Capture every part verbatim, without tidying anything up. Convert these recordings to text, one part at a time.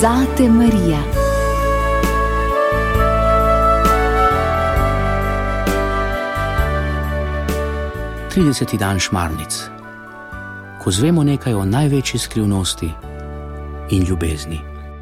Zate Marija. trideseti dan šmarnic, ko zvemo nekaj o največji skrivnosti in ljubezni.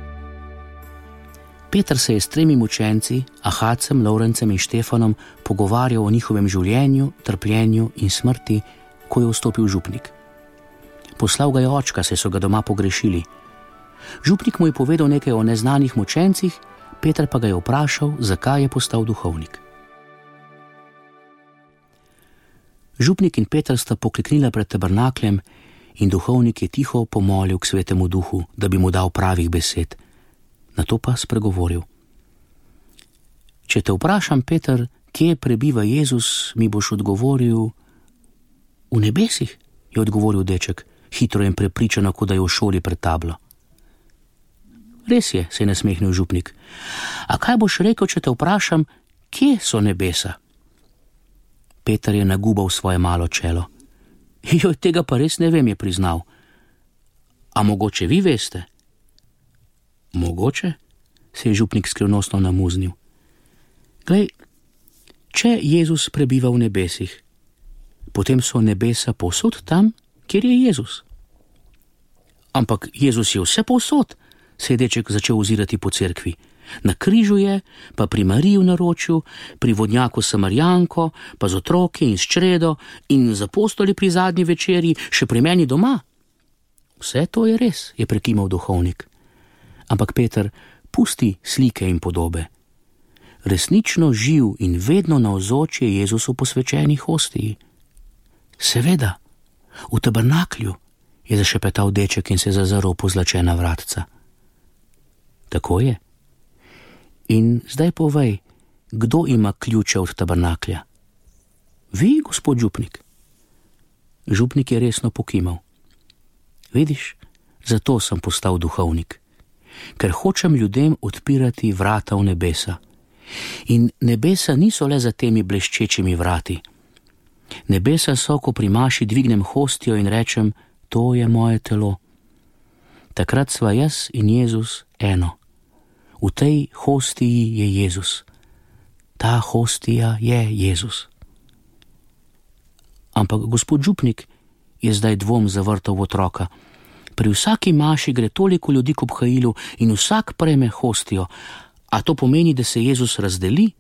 Peter se je s tremi učenci, Ahacem, Lovrencem in Štefanom, pogovarjal o njihovem življenju, trpljenju in smrti, ko je vstopil župnik. Poslal ga je očka, saj so ga doma pogrešili. Župnik mu je povedal nekaj o neznanih mučencih, Peter pa ga je vprašal, zakaj je postal duhovnik. Župnik in Peter sta pokleknila pred tabernakljem in duhovnik je tiho pomolil k Svetemu Duhu, da bi mu dal pravih besed. Nato pa spregovoril. Če te vprašam, Peter, kje prebiva Jezus, mi boš odgovoril: v nebesih, je odgovoril deček, hitro in prepričano, kot da je v šoli pred tablo. Res je, se je nasmehnil župnik. A kaj boš rekel, če te vprašam, kje so nebesa? Peter je nagubal svoje malo čelo. Joj, tega pa res ne vem, je priznal. A mogoče vi veste? Mogoče, se je župnik skrivnostno namuznil. Glej, če Jezus prebiva v nebesih, potem so nebesa povsod tam, kjer je Jezus. Ampak Jezus je vse povsod, se je deček začel ozirati po cerkvi. Na križu je, pa pri Mariji v naročju, pri vodnjaku Samarjanko, pa z otroki in s čredo in z apostoli pri zadnji večerji, še pri meni doma. Vse to je res, je prekimal duhovnik. Ampak Peter, pusti slike in podobe. Resnično živ in vedno navzoč je Jezusu posvečeni hostiji. Seveda, v tabernaklju, je zašepetal deček in se zazrl po zlačena vratca. Tako je. In zdaj povej, kdo ima ključe od tabernaklja? Vi, gospod župnik. Župnik je resno pokimal. Vidiš, zato sem postal duhovnik. Ker hočem ljudem odpirati vrata v nebesa. In nebesa niso le za temi bleščečimi vrati. Nebesa so, ko pri maši dvignem hostijo in rečem, to je moje telo. Takrat sva jaz in Jezus eno. V tej hostiji je Jezus. Ta hostija je Jezus. Ampak gospod župnik, je zdaj dvom zavrtal v otroka. Pri vsaki maši gre toliko ljudi k obhajilu in vsak prejme hostijo. A to pomeni, da se Jezus razdeli?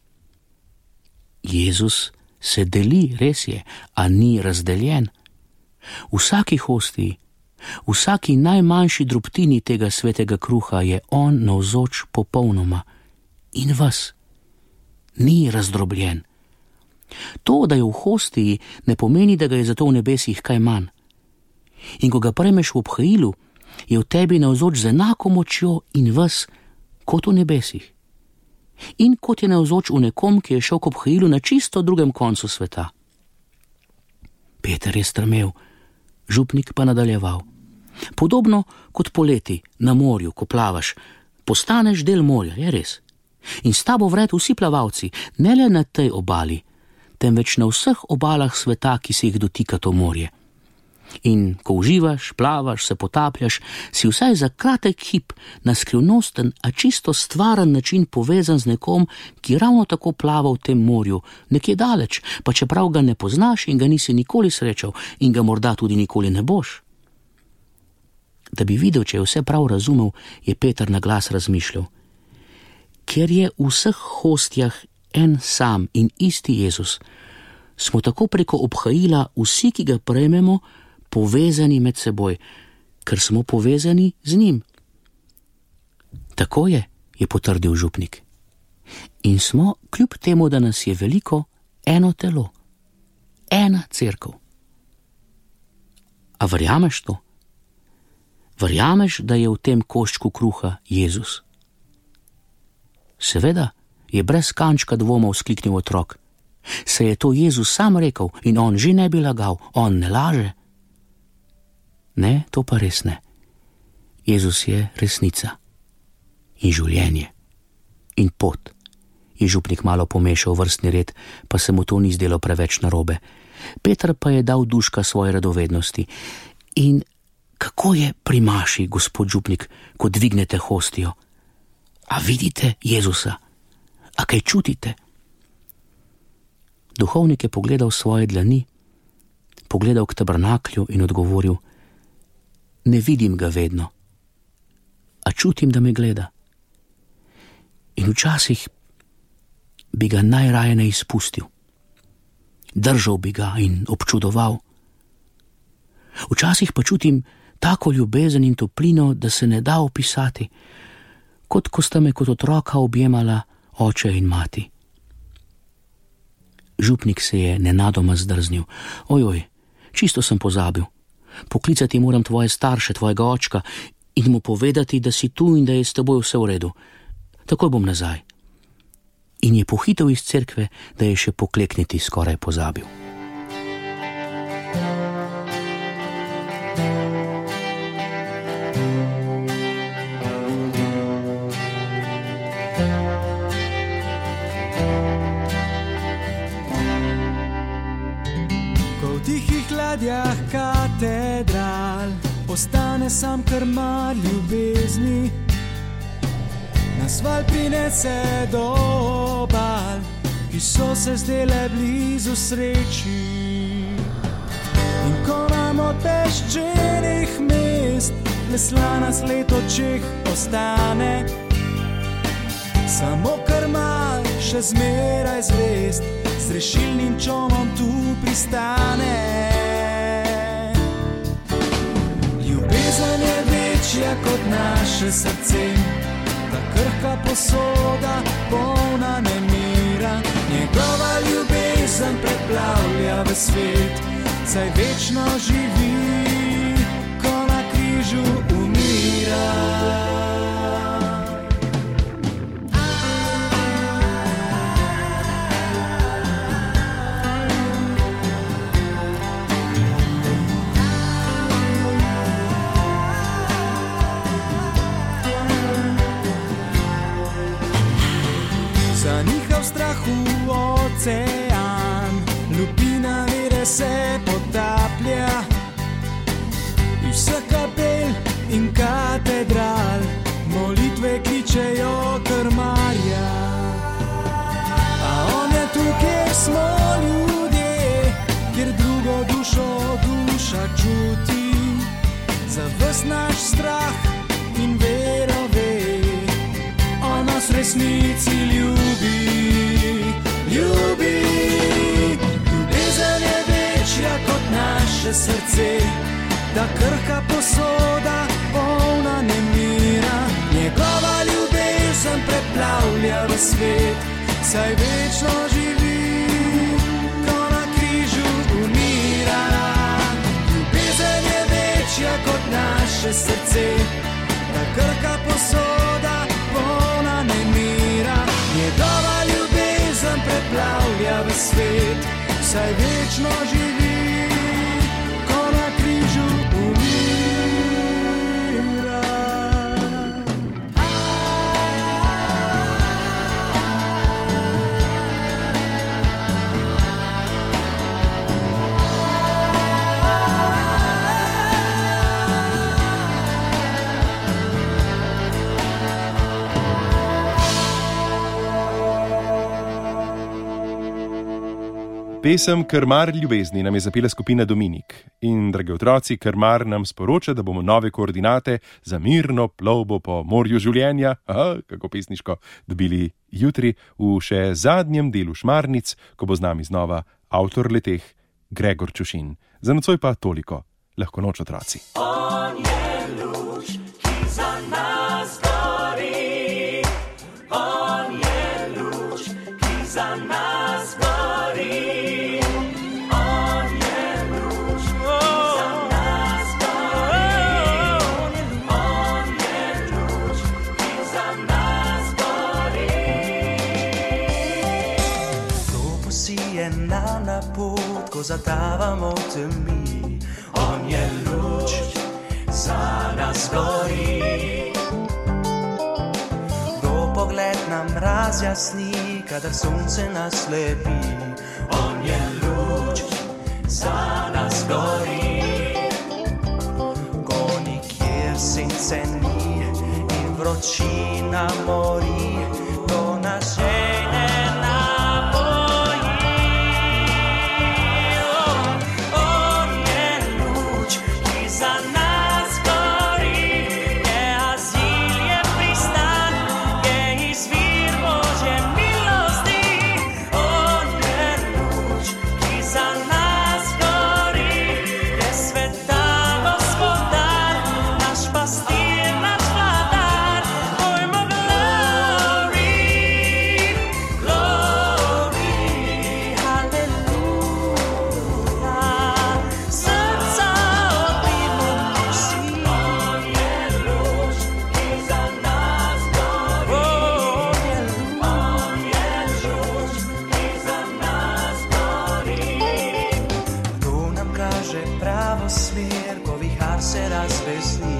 Jezus se deli, res je, a ni razdeljen. V vsaki hostiji, v vsaki najmanjši drobtini tega svetega kruha je on navzoč popolnoma. In vas. Ni razdrobljen. To, da je v hostiji, ne pomeni, da ga je zato v nebesih kaj manj. In ko ga prejmeš v obhajilu, je v tebi navzoč z enako močjo in vas, kot v nebesih. In kot je navzoč v nekom, ki je šel k obhajilu na čisto drugem koncu sveta. Peter je strmel, župnik pa nadaljeval. Podobno kot poleti na morju, ko plavaš, postaneš del morja, je res. In s tabo vred vsi plavalci, ne le na tej obali, temveč na vseh obalah sveta, ki se jih dotika to morje. In ko uživaš, plavaš, se potapljaš, si vsaj za kratek hip na skrivnosten, a čisto stvaren način povezan z nekom, ki ravno tako plava v tem morju, nekje daleč, pa čeprav ga ne poznaš in ga nisi nikoli srečal in ga morda tudi nikoli ne boš. Da bi videl, če je vse prav razumel, je Peter na glas razmišljal. Ker je v vseh hostjah en sam in isti Jezus, smo tako preko obhajila vsi, ki ga prejmemo, povezani med seboj, ker smo povezani z njim. Tako je, je potrdil župnik. In smo, kljub temu, da nas je veliko, eno telo, ena cerkev. A verjameš to? Verjameš, da je v tem koščku kruha Jezus? Seveda, je brez kančka dvoma vzkliknil otrok. Se je to Jezus sam rekel in on že ne bi lagal, on ne laže. Ne, to pa res ne. Jezus je resnica in življenje in pot. Je župnik malo pomešal vrstni red, pa se mu to ni zdelo preveč narobe. Peter pa je dal duška svoje radovednosti. In Kako je pri maši, gospod župnik, ko dvignete hostijo? A vidite Jezusa? A kaj čutite? Duhovnik je pogledal svoje dlani, pogledal k tabernaklju in odgovoril: ne vidim ga vedno, a čutim, da me gleda. In včasih bi ga najraje ne izpustil. Držal bi ga in občudoval. Včasih pa čutim tako ljubezen in toplino, da se ne da opisati, kot ko sta me kot otroka objemala oče in mati. Župnik se je nenadoma zdrznil. Ojoj, čisto sem pozabil. Poklicati moram tvoje starše, tvojega očka in mu povedati, da si tu in da je s teboj vse v redu. Takoj bom nazaj. In je pohitel iz cerkve, da je še poklekniti skoraj pozabil. Ladjah katedral ostane sam krmar ljubezni, nas val prinese do obal, ki so se zdele blizu sreči. In ko nam od peščenih mest veslana sled očeh ostane, samo krmar še zmeraj zvest z rešilnim čolnom tu pristane. Ljubezen je večja kot naše srce, ta krhka posoda, polna nemira. Njegova ljubezen preplavlja v svet, saj večno živi, ko na križu umira. Zanihal strahu ocean, lupina vere se potaplja. Iz vseh kapel in katedral molitve kličejo krmarja. A on je tu, kjer smo ljudje, kjer drugo dušo duša čuti. Za ves naš strah in vero ve, on nas v resnici ljubi, ljubi. Ljubezen je večja kot naše srce, ta krhka posoda, polna nemira. Njegova ljubezen preplavlja v svet, saj večno živi, ko na križu umira. Ljubezen je večja kot naše srce, ta krhka posoda, polna nemira. Njegova ljubezen preplavlja v svet, saj večno živi, ko na križu umira. Pesem Krmar ljubezni nam je zapela skupina Dominik. In, dragi otroci, Krmar nam sporoča, da bomo nove koordinate za mirno plovbo po morju življenja, aha, kako pesniško, dobili jutri v še zadnjem delu Šmarnic, ko bo z nami znova avtor leteh Gregor Čušin. Za nocoj pa toliko. Lahko noč, otroci. On je luč, ki za nas gori. On je luč, ki za nas gori. Na pot, ko zatavamo v temi, on je luč, za nas gori. Ko pogled nam razjasni, kadar sonce nas lepi, on je luč, za nas gori. Ko jeseni in vročina mori, to nas žene napoji. On je luč, ki za nas gori, je azil, je pristan, je izvir Božje milosti. On je luč, ki za nas gori, je sveta Gospodar, naš pastir, naš vladar. Pojmo glory, glory, haleluja. Srca odpimo si. On je luč, ki za nas gori. On je luč, ki za nas gori. Kdo nam kaže pravo smer, ko vihar se razvesni?